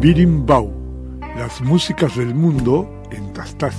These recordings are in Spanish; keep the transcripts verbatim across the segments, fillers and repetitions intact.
Birimbau, las músicas del mundo en Tastás.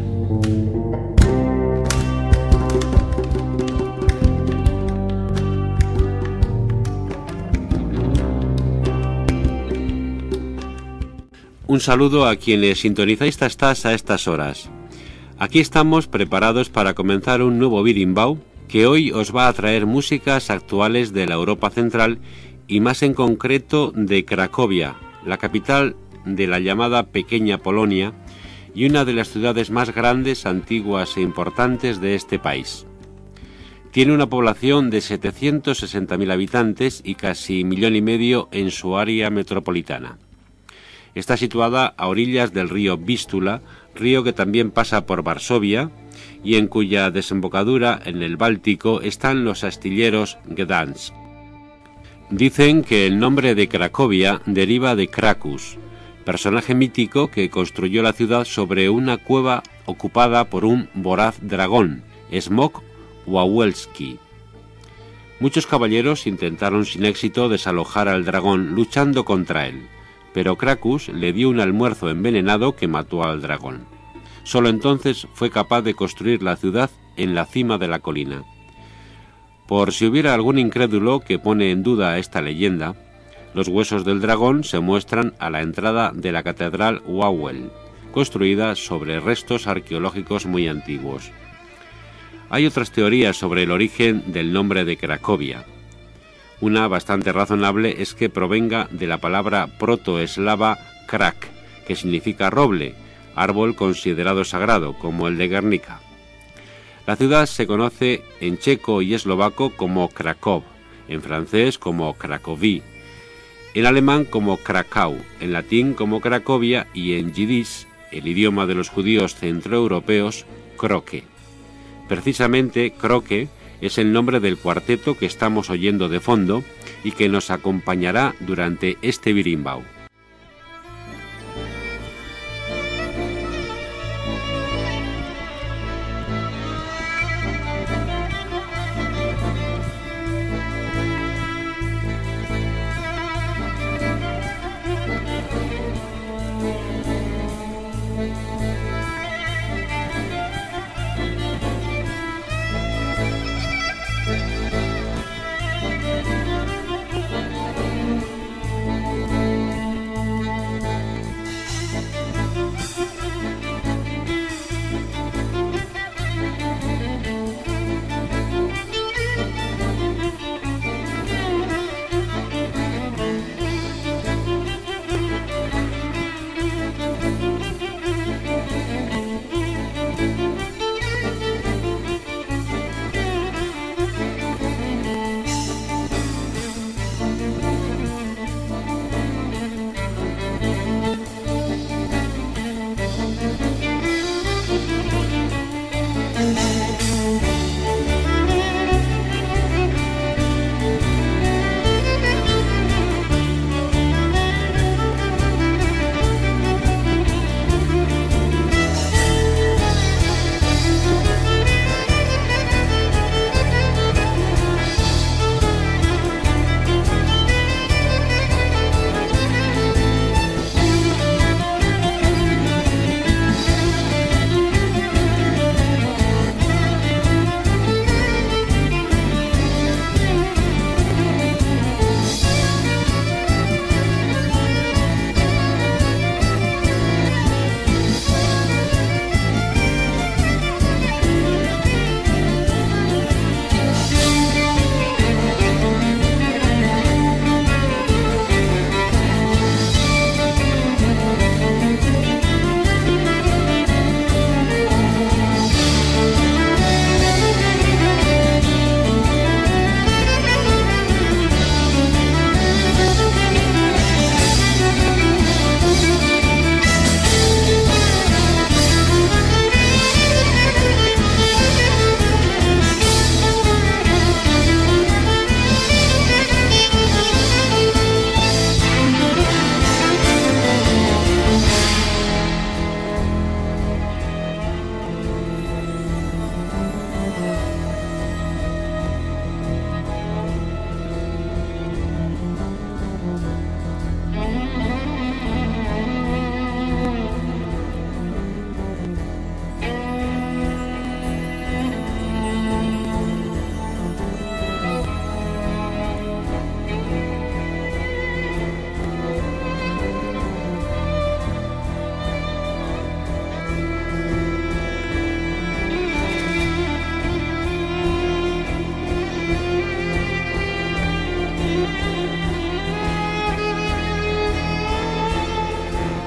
Un saludo a quienes sintonizáis Tastás a estas horas. Aquí estamos preparados para comenzar un nuevo Birimbau que hoy os va a traer músicas actuales de la Europa Central y más en concreto de Cracovia, la capital de la llamada Pequeña Polonia y una de las ciudades más grandes, antiguas e importantes de este país. Tiene una población de setecientos sesenta mil habitantes y casi millón y medio en su área metropolitana. Está situada a orillas del río Vístula, río que también pasa por Varsovia y en cuya desembocadura en el Báltico están los astilleros Gdansk. Dicen que el nombre de Cracovia deriva de Cracus, personaje mítico que construyó la ciudad sobre una cueva ocupada por un voraz dragón, Smok Wawelski. Muchos caballeros intentaron sin éxito desalojar al dragón luchando contra él, pero Cracus le dio un almuerzo envenenado que mató al dragón. Solo entonces fue capaz de construir la ciudad en la cima de la colina. Por si hubiera algún incrédulo que pone en duda esta leyenda, los huesos del dragón se muestran a la entrada de la catedral Wawel, construida sobre restos arqueológicos muy antiguos. Hay otras teorías sobre el origen del nombre de Cracovia. Una bastante razonable es que provenga de la palabra protoeslava krak, que significa roble, árbol considerado sagrado, como el de Guernica. La ciudad se conoce en checo y eslovaco como Kraków, en francés como Cracovie, en alemán como Krakau, en latín como Cracovia y en yiddish, el idioma de los judíos centroeuropeos, Croque. Precisamente Croque es el nombre del cuarteto que estamos oyendo de fondo y que nos acompañará durante este Birimbau.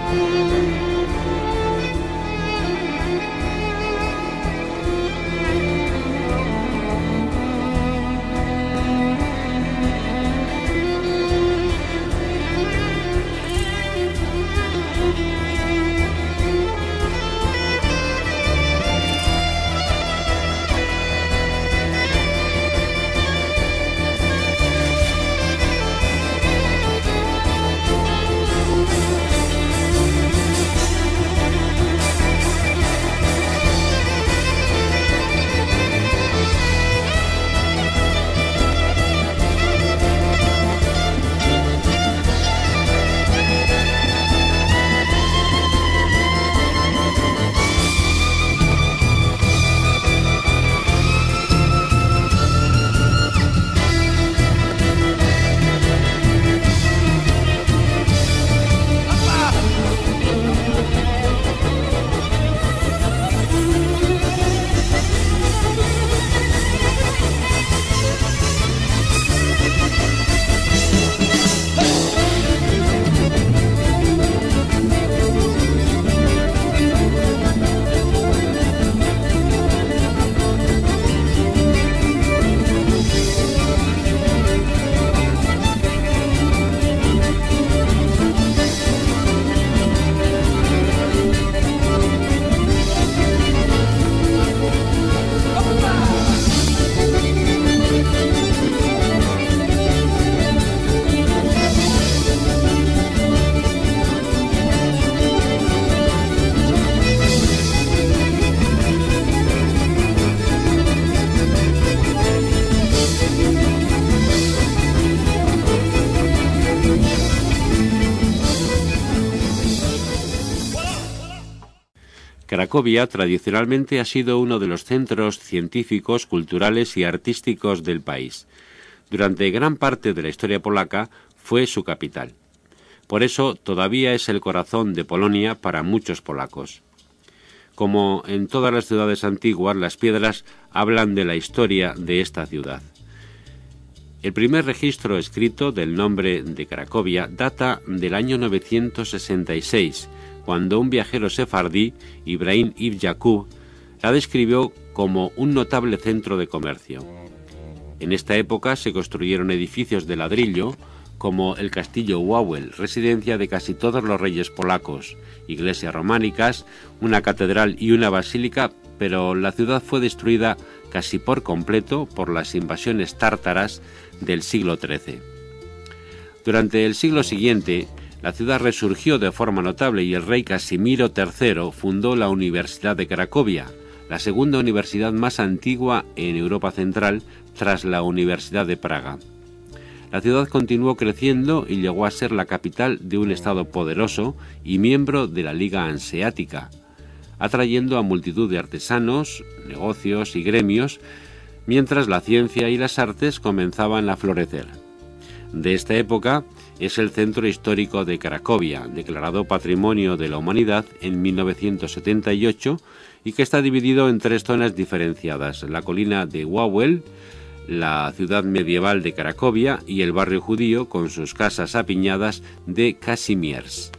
Cracovia tradicionalmente ha sido uno de los centros científicos, culturales y artísticos del país. Durante gran parte de la historia polaca fue su capital. Por eso todavía es el corazón de Polonia para muchos polacos. Como en todas las ciudades antiguas, las piedras hablan de la historia de esta ciudad. El primer registro escrito del nombre de Cracovia data del año novecientos sesenta y seis, cuando un viajero sefardí, Ibrahim ibn Yaqub, la describió como un notable centro de comercio. En esta época se construyeron edificios de ladrillo, como el castillo Wawel, residencia de casi todos los reyes polacos, iglesias románicas, una catedral y una basílica, pero la ciudad fue destruida casi por completo por las invasiones tártaras del siglo trece. Durante el siglo siguiente, la ciudad resurgió de forma notable y el rey Casimiro tercero fundó la Universidad de Cracovia, la segunda universidad más antigua en Europa Central tras la Universidad de Praga. La ciudad continuó creciendo y llegó a ser la capital de un estado poderoso y miembro de la Liga Hanseática, atrayendo a multitud de artesanos, negocios y gremios, mientras la ciencia y las artes comenzaban a florecer. De esta época es el centro histórico de Cracovia, declarado Patrimonio de la Humanidad en mil novecientos setenta y ocho y que está dividido en tres zonas diferenciadas: la colina de Wawel, la ciudad medieval de Cracovia y el barrio judío con sus casas apiñadas de Kazimierz.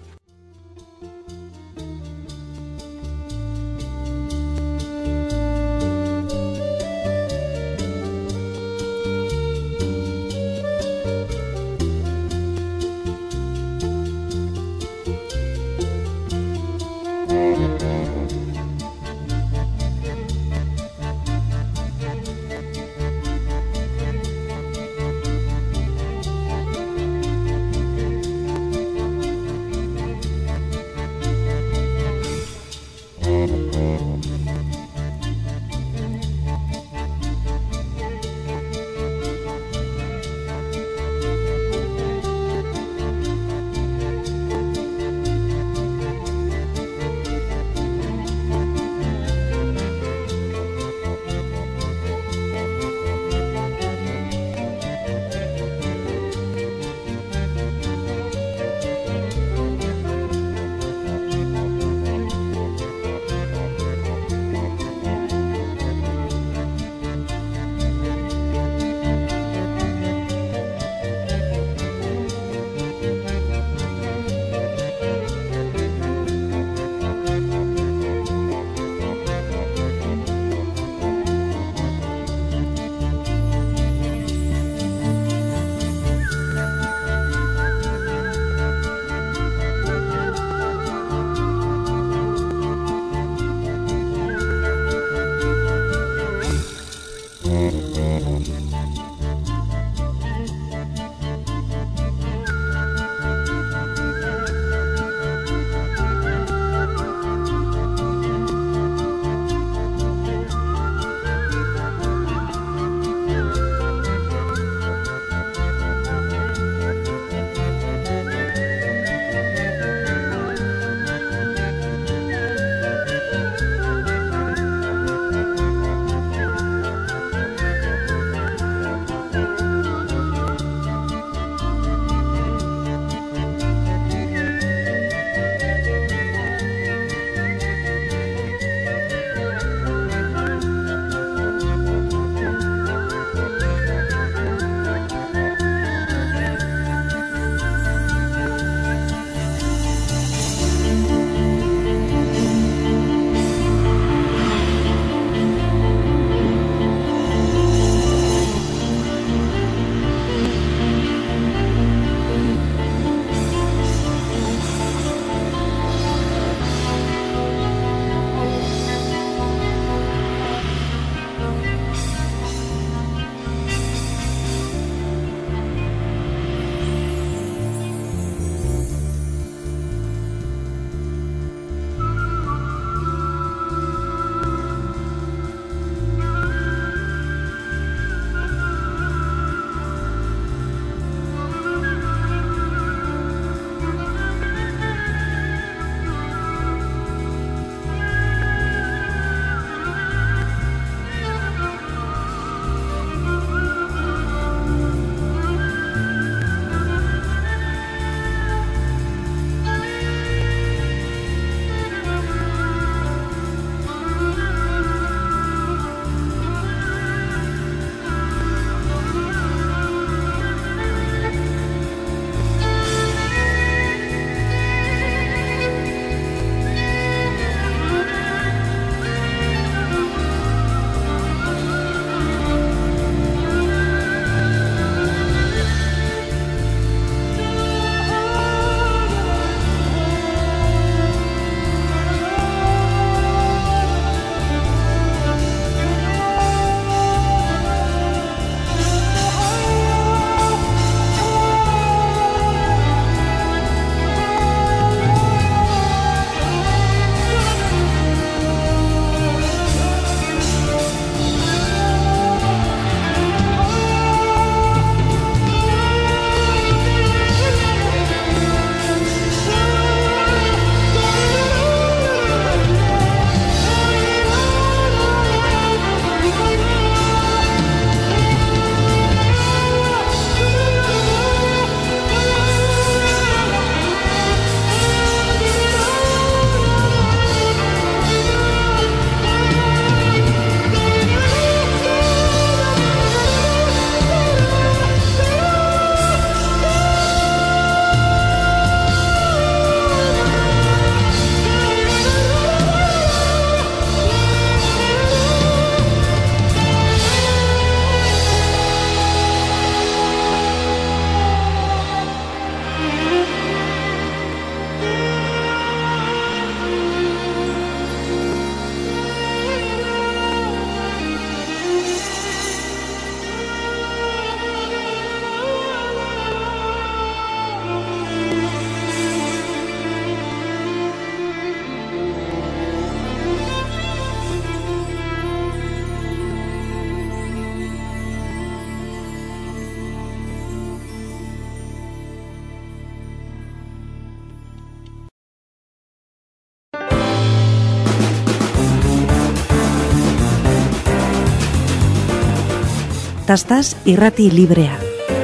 Tastaz irrati librea.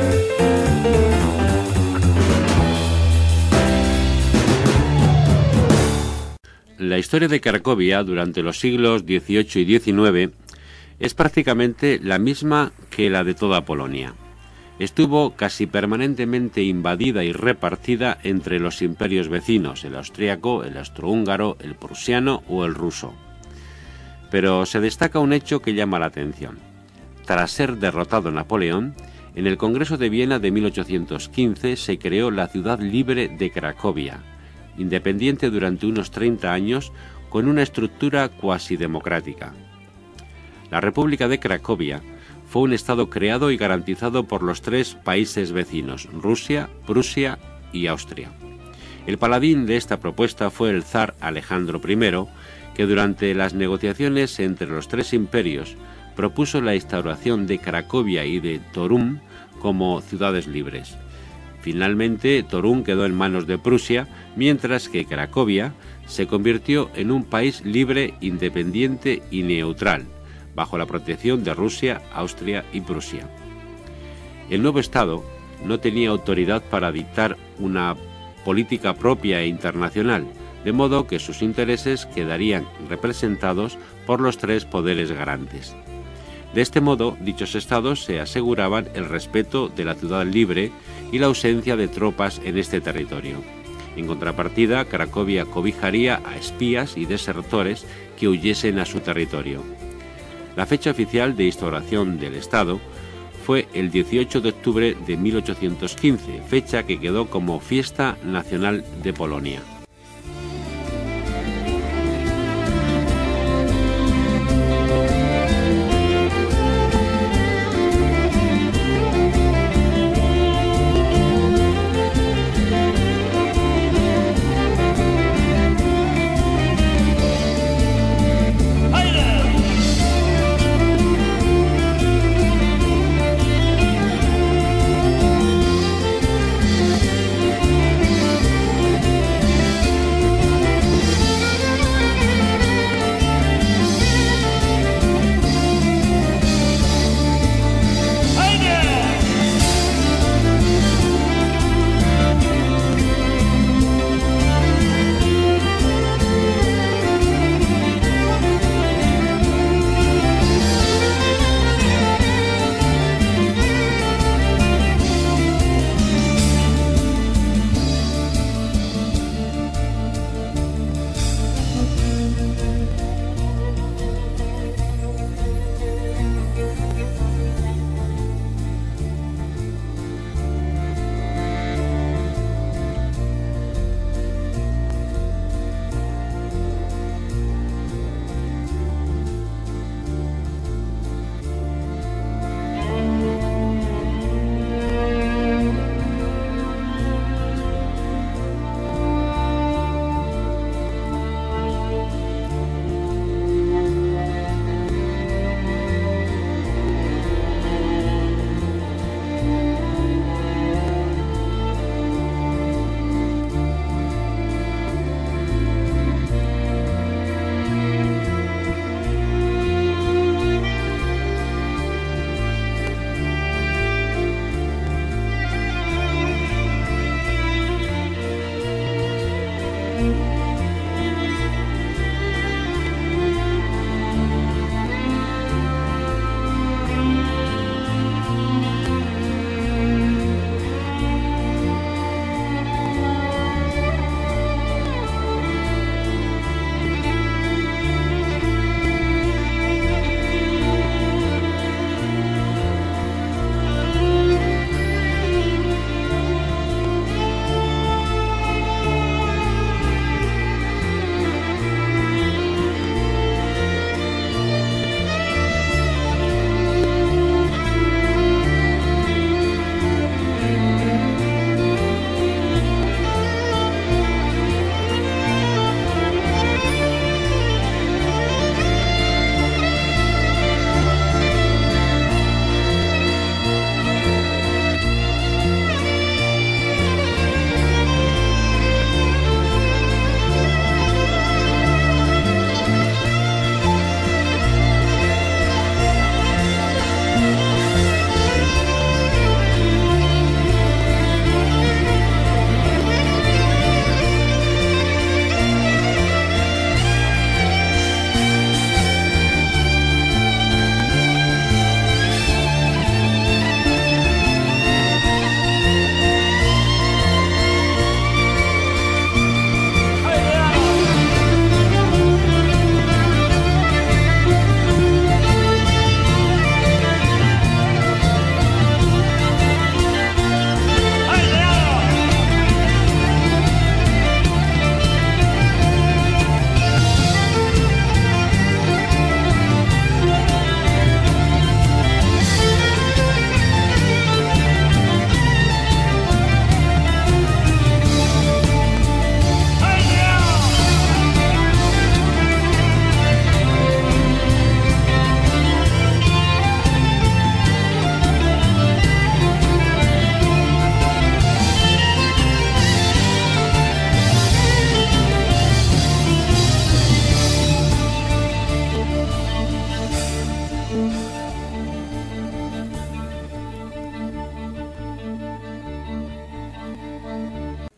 La historia de Cracovia durante los siglos dieciocho y diecinueve es prácticamente la misma que la de toda Polonia. Estuvo casi permanentemente invadida y repartida entre los imperios vecinos, el austríaco, el austrohúngaro, el prusiano o el ruso. Pero se destaca un hecho que llama la atención. Tras ser derrotado Napoleón, en el Congreso de Viena de mil ochocientos quince se creó la ciudad libre de Cracovia, independiente durante unos treinta años con una estructura cuasi democrática. La República de Cracovia fue un estado creado y garantizado por los tres países vecinos, Rusia, Prusia y Austria. El paladín de esta propuesta fue el zar Alejandro primero, que durante las negociaciones entre los tres imperios propuso la instauración de Cracovia y de Toruń como ciudades libres. Finalmente, Toruń quedó en manos de Prusia, mientras que Cracovia se convirtió en un país libre, independiente y neutral, bajo la protección de Rusia, Austria y Prusia. El nuevo Estado no tenía autoridad para dictar una política propia e internacional, de modo que sus intereses quedarían representados por los tres poderes garantes. De este modo, dichos estados se aseguraban el respeto de la ciudad libre y la ausencia de tropas en este territorio. En contrapartida, Cracovia cobijaría a espías y desertores que huyesen a su territorio. La fecha oficial de instauración del Estado fue el dieciocho de octubre de mil ochocientos quince, fecha que quedó como fiesta nacional de Polonia.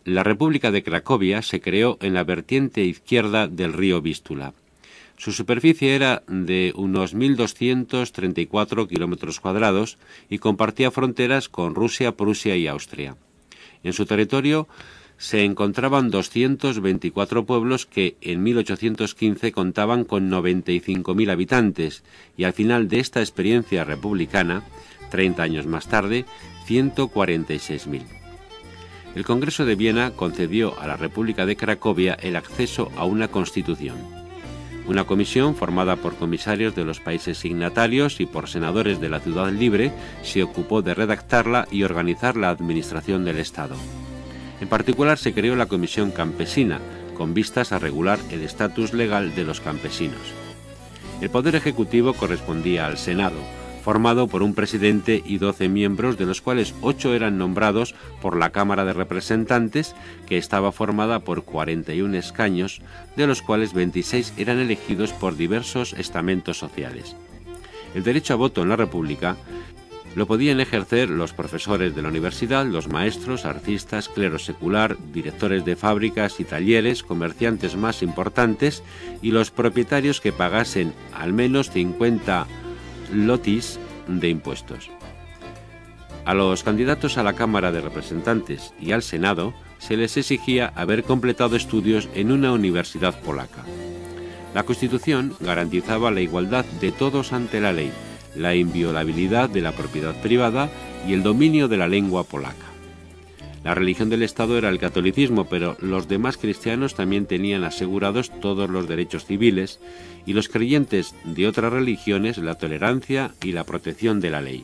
La República de Cracovia se creó en la vertiente izquierda del río Vístula. Su superficie era de unos mil doscientos treinta y cuatro kilómetros cuadrados y compartía fronteras con Rusia, Prusia y Austria. En su territorio se encontraban doscientos veinticuatro pueblos que en mil ochocientos quince contaban con noventa y cinco mil habitantes y al final de esta experiencia republicana, treinta años más tarde, ciento cuarenta y seis mil. El Congreso de Viena concedió a la República de Cracovia el acceso a una constitución. Una comisión formada por comisarios de los países signatarios y por senadores de la Ciudad Libre se ocupó de redactarla y organizar la administración del Estado. En particular se creó la Comisión Campesina, con vistas a regular el estatus legal de los campesinos. El poder ejecutivo correspondía al Senado, formado por un presidente y doce miembros, de los cuales ocho eran nombrados por la Cámara de Representantes, que estaba formada por cuarenta y un escaños, de los cuales veintiséis eran elegidos por diversos estamentos sociales. El derecho a voto en la República lo podían ejercer los profesores de la universidad, los maestros, artistas, clero secular, directores de fábricas y talleres, comerciantes más importantes y los propietarios que pagasen al menos cincuenta lotis de impuestos. A los candidatos a la Cámara de Representantes y al Senado se les exigía haber completado estudios en una universidad polaca. La Constitución garantizaba la igualdad de todos ante la ley, la inviolabilidad de la propiedad privada y el dominio de la lengua polaca. La religión del Estado era el catolicismo, pero los demás cristianos también tenían asegurados todos los derechos civiles y los creyentes de otras religiones la tolerancia y la protección de la ley.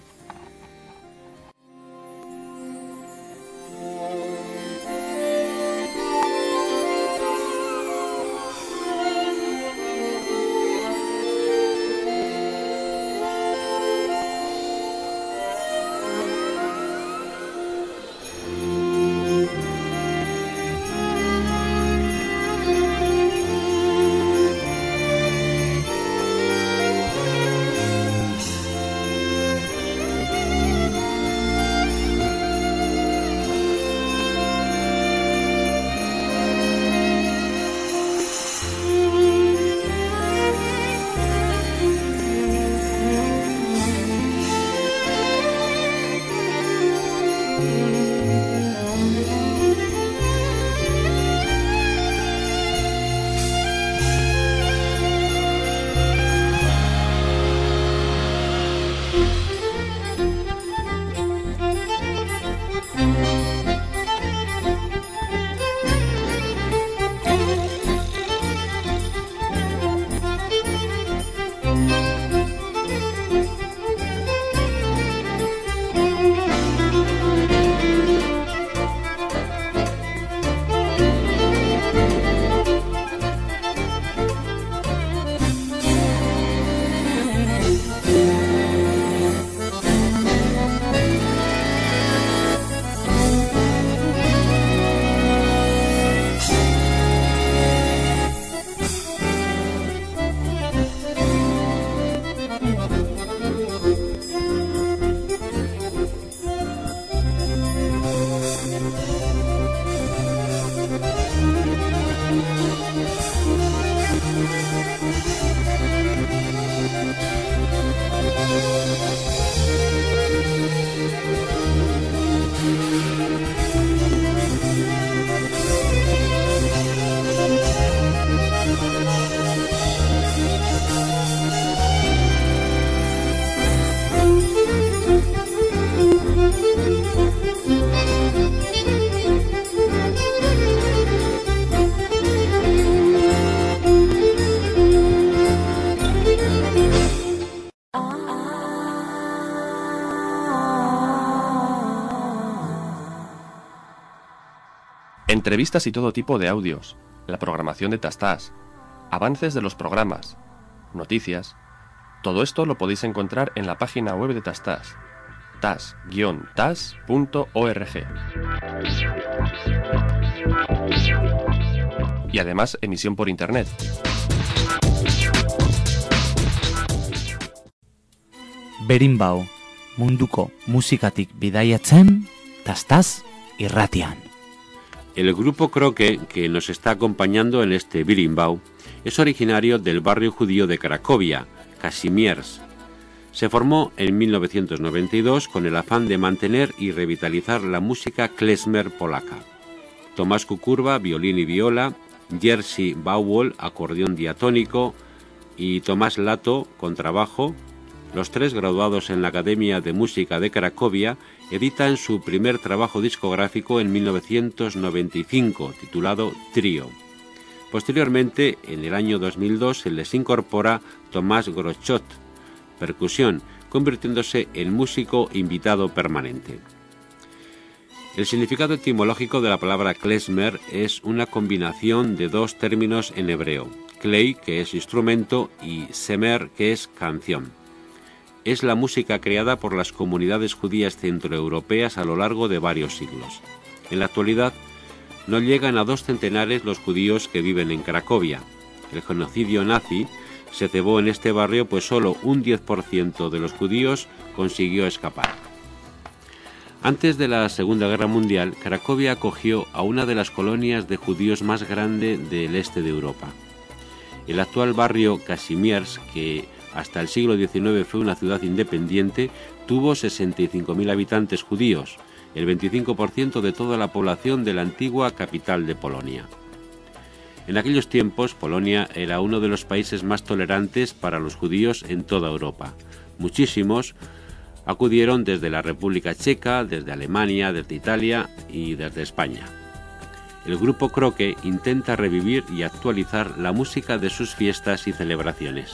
Entrevistas y todo tipo de audios, la programación de Tastas, avances de los programas, noticias. Todo esto lo podéis encontrar en la página web de Tastas, tas guion tas punto org. Y además emisión por internet. Berimbau, munduko musikatik bidaiatzen, Tastas irratian. El grupo Kroke, que nos está acompañando en este berimbau, es originario del barrio judío de Cracovia, Kazimierz. Se formó en mil novecientos noventa y dos con el afán de mantener y revitalizar la música klezmer polaca. Tomás Kukurba, violín y viola, Jerzy Bauwol, acordeón diatónico, y Tomás Lato, contrabajo, los tres graduados en la Academia de Música de Cracovia, editan su primer trabajo discográfico en mil novecientos noventa y cinco, titulado Trío. Posteriormente, en el año dos mil dos, se les incorpora Tomás Grochot, percusión, convirtiéndose en músico invitado permanente. El significado etimológico de la palabra klezmer es una combinación de dos términos en hebreo, klei, que es instrumento, y semer, que es canción. Es la música creada por las comunidades judías centroeuropeas a lo largo de varios siglos. En la actualidad, no llegan a dos centenares los judíos que viven en Cracovia. El genocidio nazi se cebó en este barrio, pues solo un diez por ciento de los judíos consiguió escapar. Antes de la Segunda Guerra Mundial, Cracovia acogió a una de las colonias de judíos más grande del este de Europa. El actual barrio Kazimierz, que hasta el siglo diecinueve fue una ciudad independiente, tuvo sesenta y cinco mil habitantes judíos, el veinticinco por ciento de toda la población de la antigua capital de Polonia. En aquellos tiempos, Polonia era uno de los países más tolerantes para los judíos en toda Europa. Muchísimos acudieron desde la República Checa, desde Alemania, desde Italia y desde España. El grupo Kroke intenta revivir y actualizar la música de sus fiestas y celebraciones.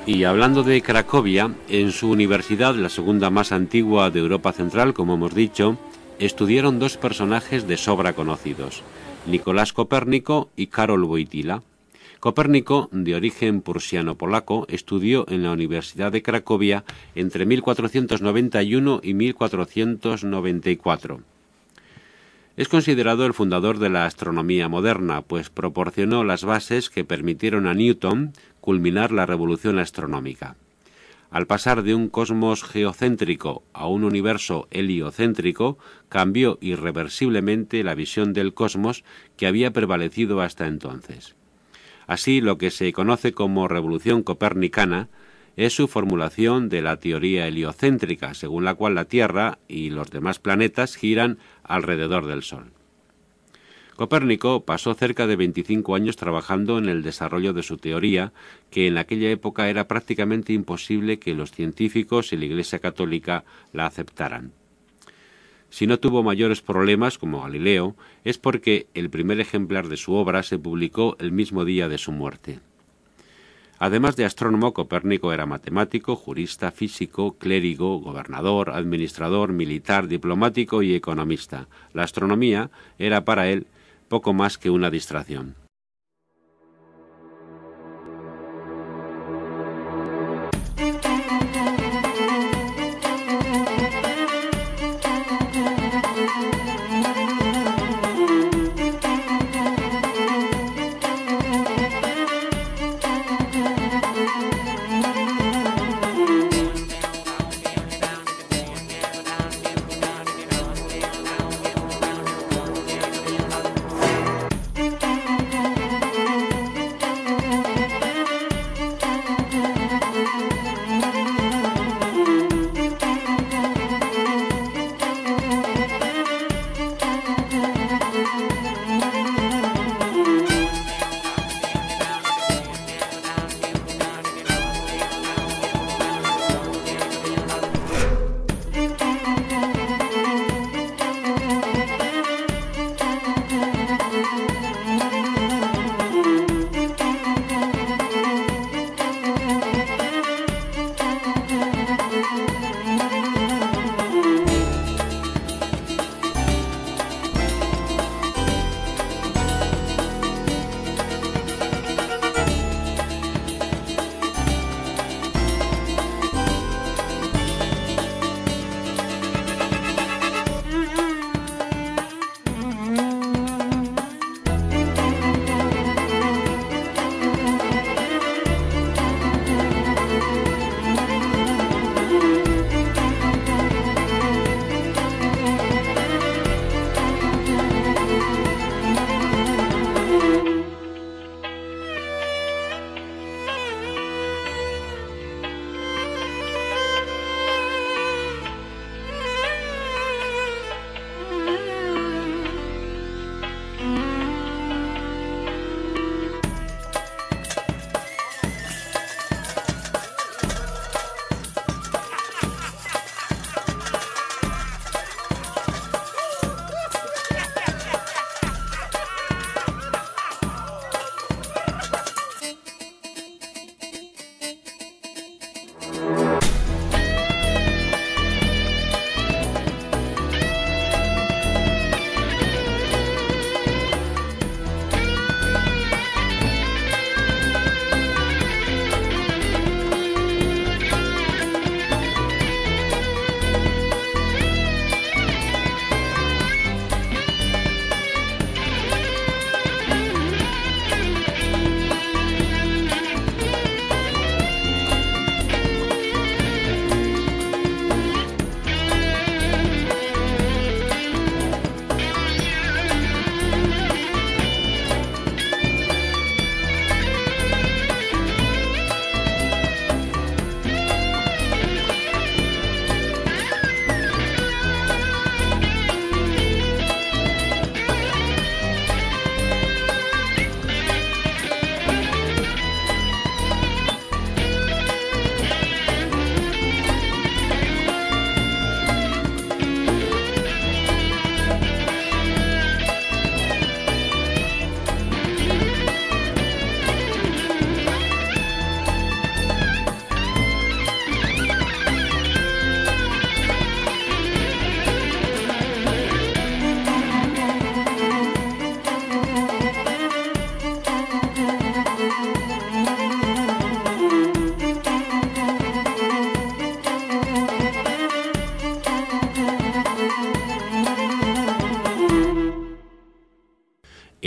Y hablando de Cracovia, en su universidad, la segunda más antigua de Europa Central, como hemos dicho, estudiaron dos personajes de sobra conocidos, Nicolás Copérnico y Karol Wojtyła. Copérnico, de origen prusiano-polaco, estudió en la Universidad de Cracovia entre mil cuatrocientos noventa y uno y mil cuatrocientos noventa y cuatro. Es considerado el fundador de la astronomía moderna, pues proporcionó las bases que permitieron a Newton culminar la revolución astronómica. Al pasar de un cosmos geocéntrico a un universo heliocéntrico, cambió irreversiblemente la visión del cosmos que había prevalecido hasta entonces. Así, lo que se conoce como revolución copernicana es su formulación de la teoría heliocéntrica, según la cual la Tierra y los demás planetas giran alrededor del Sol. Copérnico pasó cerca de veinticinco años trabajando en el desarrollo de su teoría, que en aquella época era prácticamente imposible que los científicos y la Iglesia Católica la aceptaran. Si no tuvo mayores problemas, como Galileo, es porque el primer ejemplar de su obra se publicó el mismo día de su muerte. Además de astrónomo, Copérnico era matemático, jurista, físico, clérigo, gobernador, administrador, militar, diplomático y economista. La astronomía era para él poco más que una distracción.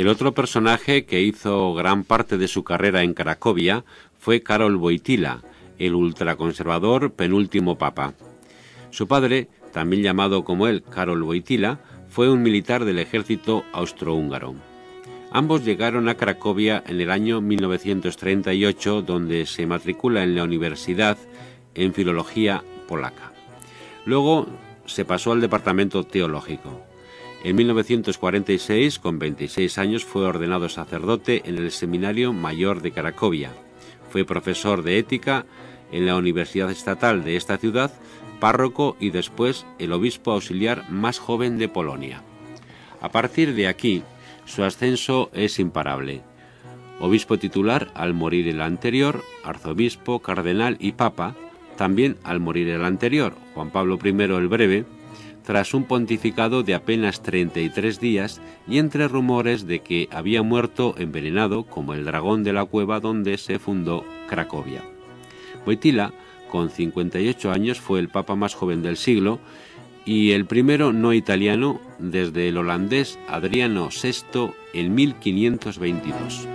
El otro personaje que hizo gran parte de su carrera en Cracovia fue Karol Wojtyła, el ultraconservador penúltimo papa. Su padre, también llamado como él Karol Wojtyła, fue un militar del ejército austrohúngaro. Ambos llegaron a Cracovia en el año mil novecientos treinta y ocho, donde se matricula en la universidad en filología polaca. Luego se pasó al departamento teológico. En mil novecientos cuarenta y seis, con veintiséis años, fue ordenado sacerdote en el Seminario Mayor de Cracovia. Fue profesor de ética en la Universidad Estatal de esta ciudad, párroco y después el obispo auxiliar más joven de Polonia. A partir de aquí, su ascenso es imparable. Obispo titular al morir el anterior, arzobispo, cardenal y papa, también al morir el anterior, Juan Pablo primero el Breve, tras un pontificado de apenas treinta y tres días y entre rumores de que había muerto envenenado como el dragón de la cueva donde se fundó Cracovia. Wojtyła, con cincuenta y ocho años, fue el papa más joven del siglo y el primero no italiano desde el holandés Adriano sexto en mil quinientos veintidós.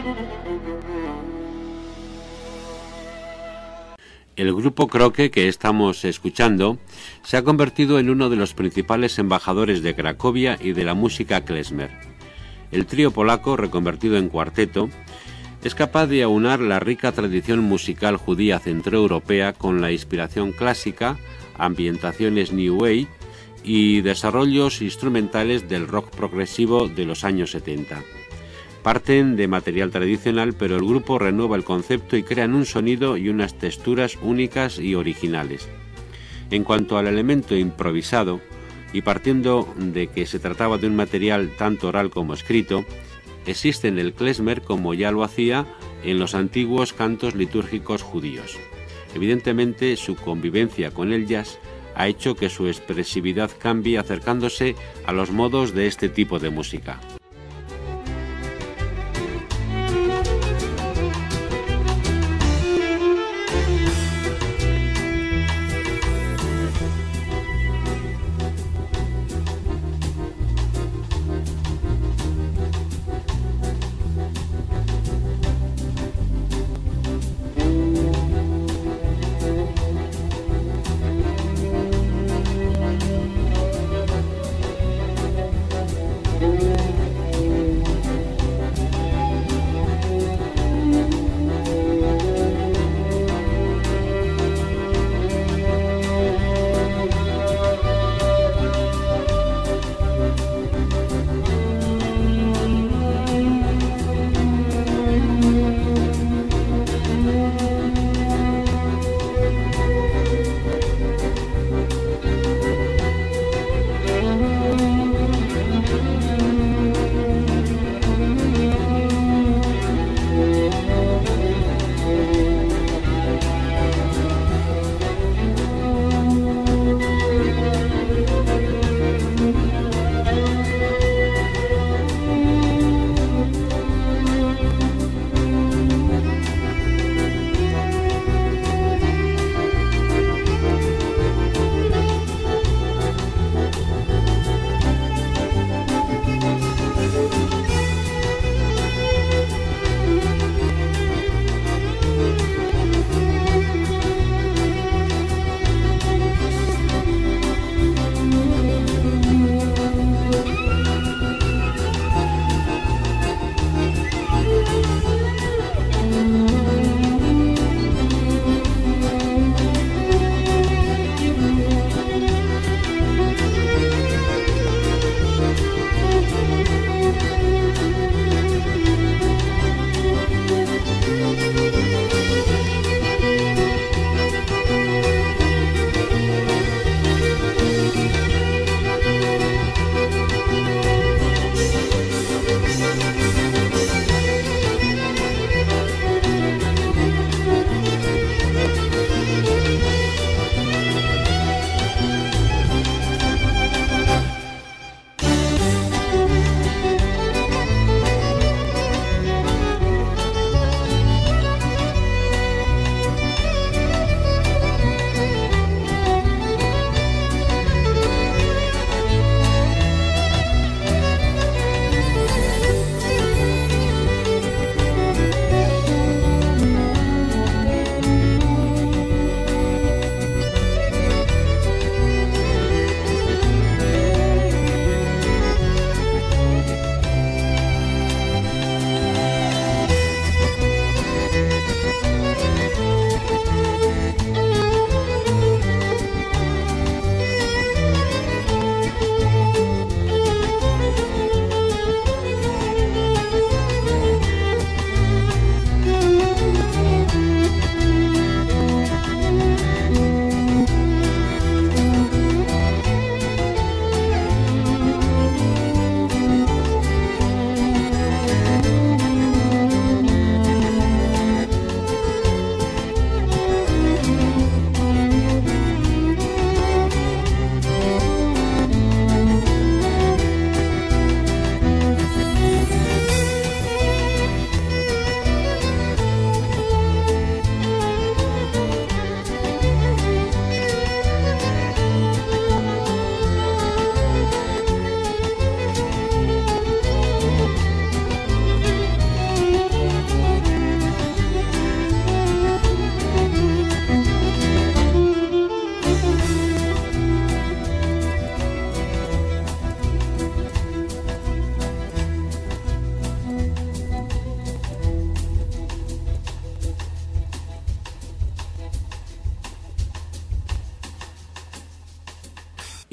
El grupo Kroke que estamos escuchando se ha convertido en uno de los principales embajadores de Cracovia y de la música klezmer. El trío polaco, reconvertido en cuarteto, es capaz de aunar la rica tradición musical judía centroeuropea con la inspiración clásica, ambientaciones New Wave y desarrollos instrumentales del rock progresivo de los años setenta. Parten de material tradicional, pero el grupo renueva el concepto y crean un sonido y unas texturas únicas y originales. En cuanto al elemento improvisado, y partiendo de que se trataba de un material tanto oral como escrito, existe en el klezmer como ya lo hacía en los antiguos cantos litúrgicos judíos. Evidentemente, su convivencia con el jazz ha hecho que su expresividad cambie acercándose a los modos de este tipo de música.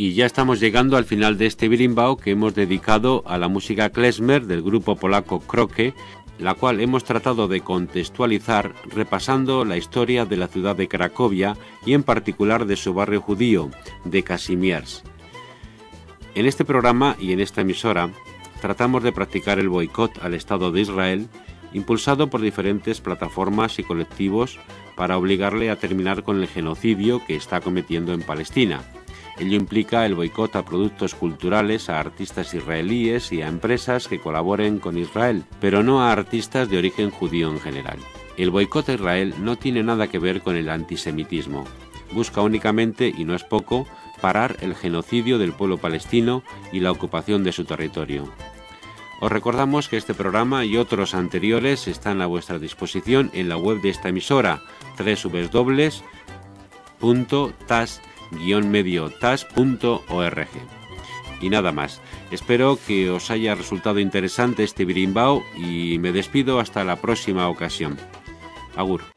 Y ya estamos llegando al final de este Berimbau que hemos dedicado a la música klezmer del grupo polaco Kroke, la cual hemos tratado de contextualizar repasando la historia de la ciudad de Cracovia y en particular de su barrio judío, de Kazimierz. En este programa y en esta emisora tratamos de practicar el boicot al Estado de Israel, impulsado por diferentes plataformas y colectivos para obligarle a terminar con el genocidio que está cometiendo en Palestina. Ello implica el boicot a productos culturales, a artistas israelíes y a empresas que colaboren con Israel, pero no a artistas de origen judío en general. El boicot a Israel no tiene nada que ver con el antisemitismo. Busca únicamente, y no es poco, parar el genocidio del pueblo palestino y la ocupación de su territorio. Os recordamos que este programa y otros anteriores están a vuestra disposición en la web de esta emisora, doble u doble u doble u punto tas guion medio tas punto org. Y nada más, espero que os haya resultado interesante este Berimbau y me despido hasta la próxima ocasión. Agur.